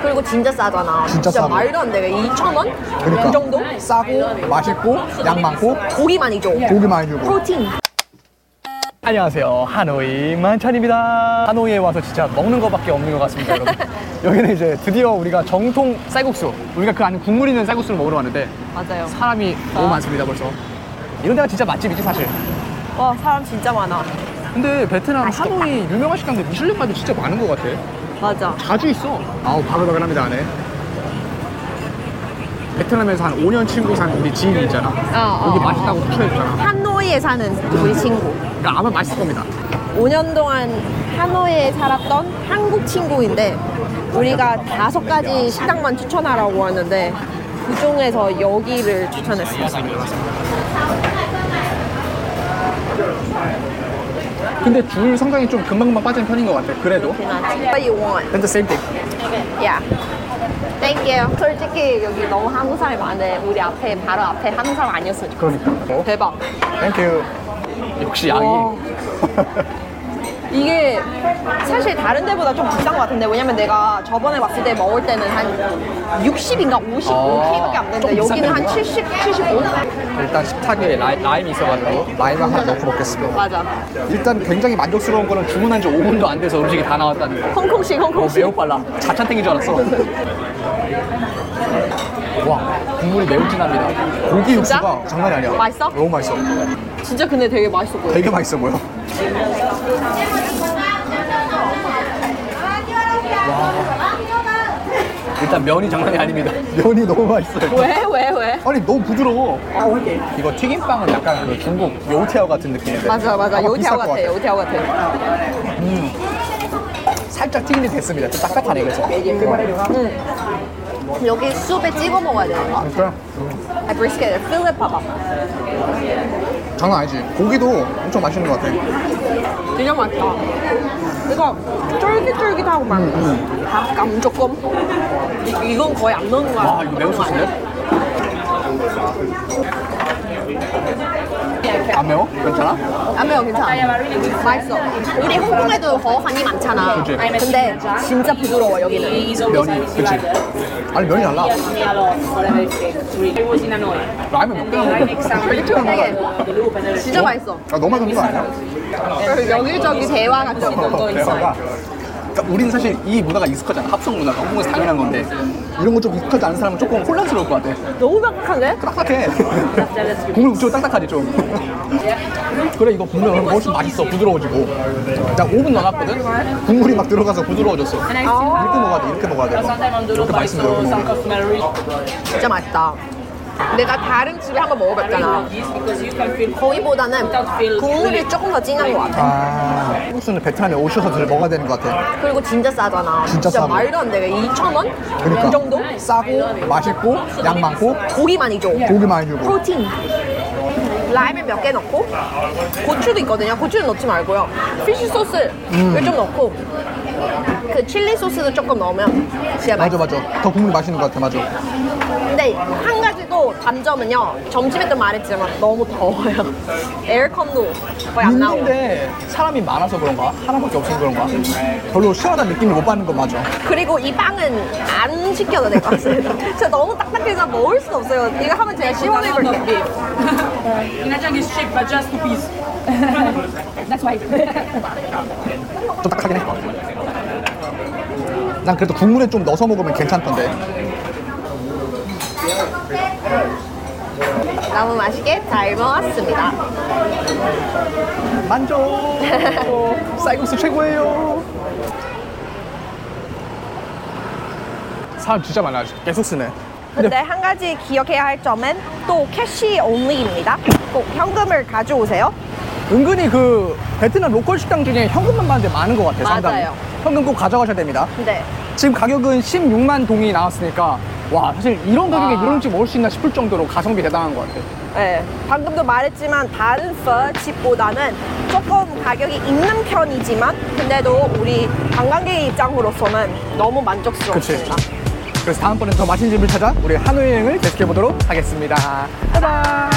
그리고 진짜 싸잖아. 진짜 싸고. 말도 안 돼. 2,000원? 그러니까. 이 정도? 싸고 맛있고 양 많고 고기 많이 줘. 고기 많이 주고. 프로틴. 안녕하세요, 하노이 만찬입니다. 하노이에 와서 진짜 먹는 거밖에 없는 것 같습니다, 여러분. 여기는 이제 드디어 우리가 정통 쌀국수, 우리가 그 안에 국물 있는 쌀국수를 먹으러 왔는데 맞아요. 사람이 너무 많습니다, 벌써. 이런 데가 진짜 맛집이지, 사실. 와, 사람 진짜 많아. 근데 베트남 맛있겠다. 하노이 유명한 식당들 미슐랭 진짜 많은 것 같아. 맞아. 자주 있어. 아우, 바글바글합니다, 안에. 베트남에서 한 5년 친구 산 우리 지인이 있잖아. 여기 맛있다고 추천해줬잖아. 하노이에 사는 우리 친구. 그러니까 아마 맛있을 겁니다. 5년 동안 하노이에 살았던 한국 친구인데 우리가 5가지 식당만 추천하라고 하는데 그 중에서 여기를 추천했어요. 근데 줄 상당히 좀 금방금방 빠지는 편인 것 같아. 그래도. What you want? That's the same thing. Yeah. Thank you. 솔직히 여기 너무 한국 사람이 많은데 우리 앞에 바로 앞에 한국 사람 아니었으면 좋겠어. 그러니까. 대박. Thank you. 역시 양이. 와. 이게 사실 다른 데보다 좀 비싼 것 같은데 왜냐면 내가 저번에 왔을 때 먹을 때는 한 60인가 55K밖에 안 되는데 좀 여기는 한 비싼 70, 75? 일단 식탁에 라임이 있어가지고 라임을 하나 넣고 먹겠습니다. 맞아. 일단 굉장히 만족스러운 거는 주문한 지 5분도 안 돼서 음식이 다 나왔다는 거. 홍콩식 홍콩식. 매우 빨라. 자찬탱인 줄 알았어. 와, 국물이 매우 진합니다. 고기 진짜? 육수가 장난이 아니야. 맛있어? 너무 맛있어. 진짜 근데 되게 맛있어 보여. 되게 맛있어 보여. 일단 면이 장난이 아닙니다. 면이 너무 맛있어요. 왜? 아니 너무 부드러워. 이거 튀김빵은 약간 그 중국 요티아오 같은 느낌인데. 맞아. 아마 요티아오 비쌀 것 같아. 같아. 요티아오 같아. 살짝 튀김이 됐습니다. 좀 딱딱하네, 그래서. 여기 수프에 찍어 먹어야 되는 거. 그러니까 아, 브리스켓, 필렛 봐봐. 장난 아니지. 고기도 엄청 맛있는 것 같아. 진짜 맛있다. 이거 쫄깃쫄깃하고 막 밥감 조금. 이건 거의 안 넣는 거야. 와, 이거 매운 소스인데? 안 매워? 괜찮아? 안 매워, 괜찮아. 맛있어. 우리 홍콩에도 허한이 많잖아. 그치. 근데 진짜 부드러워, 여기는. 면이, 그치? 아니, 면이 달라. 라면 몇 개나 먹어? 되게 진짜 맛있어. 아, 너무 맛있는 거 아니야? 그리고 여기저기 대화가 좀 대화가. 그러니까 우리는 사실 이 문화가 익숙하잖아. 합성 문화가. 한국에서 당연한 건데 이런 거 좀 익숙하지 않은 사람은 조금 혼란스러울 것 같아. 너무 딱딱한데? 딱딱해. 국물 좀 딱딱하지 좀. 그래, 이거 국물 훨씬 맛있어. 부드러워지고. 나 5분 넣어놨거든? 국물이 막 들어가서 부드러워졌어. 이렇게 먹어야 돼. 이렇게 먹어야 돼. 이렇게 맛있으면 여기 먹어. 진짜 맛있다. 내가 다른 집에 한번 먹어봤잖아. 거기보다는 국물이 조금 더 진한 것 같아. 아, 한국수는 베트남에 오셔서 늘 먹어야 되는 것 같아. 그리고 진짜 싸잖아. 진짜 싸고. 말도 안 돼. 2,000원? 그러니까. 이 정도? 싸고 맛있고 양 많고 고기 많이 줘. 고기 많이 주고. 프로틴. 라임을 몇 개 넣고 고추도 있거든요. 고추는 넣지 말고요. 피쉬 소스를 좀 넣고 그 칠리 소스도 조금 넣으면 진짜 맞아 맛있어. 맞아. 더 국물이 맛있는 것 같아. 맞아. 근데 한 가지 또 단점은요. 점심에도 말했지만 너무 더워요. 에어컨도 거의 안 나오고. 있는데 사람이 많아서 그런가? 하나밖에 없어서 그런가? 별로 시원하다는 느낌을 못 받는 건 맞아. 그리고 이 빵은 안 시켜도 될 것 같습니다. 진짜 너무 딱딱해서 먹을 수가 없어요. 이거 하면 제가 시원해볼게요. In Ajang is cheap, but just 2 piece. That's why. 좀 딱하긴 해. 난 그래도 국물에 좀 넣어서 먹으면 괜찮던데. 너무 맛있게 잘 먹었습니다. 만족. 쌀국수 최고예요. 사람 진짜 많아. 계속 쓰네. 근데 한 가지 기억해야 할 점은 또 캐시 온리입니다. 꼭 현금을 가져오세요. 은근히 그 베트남 로컬 식당 중에 현금만 받는 데 많은 것 같아요. 상당히. 맞아요. 현금 꼭 가져가셔야 됩니다. 네. 지금 가격은 16만 동이 나왔으니까 와, 사실 이런 가격에 와. 이런 음식 먹을 수 있나 싶을 정도로 가성비 대단한 것 같아요. 네. 방금도 말했지만 다른 집보다는 조금 가격이 있는 편이지만 근데도 우리 관광객 입장으로서는 너무 만족스럽습니다. 그래서 다음번엔 더 맛있는 집을 찾아 우리 하노이 여행을 계속해 보도록 하겠습니다. 바이바이.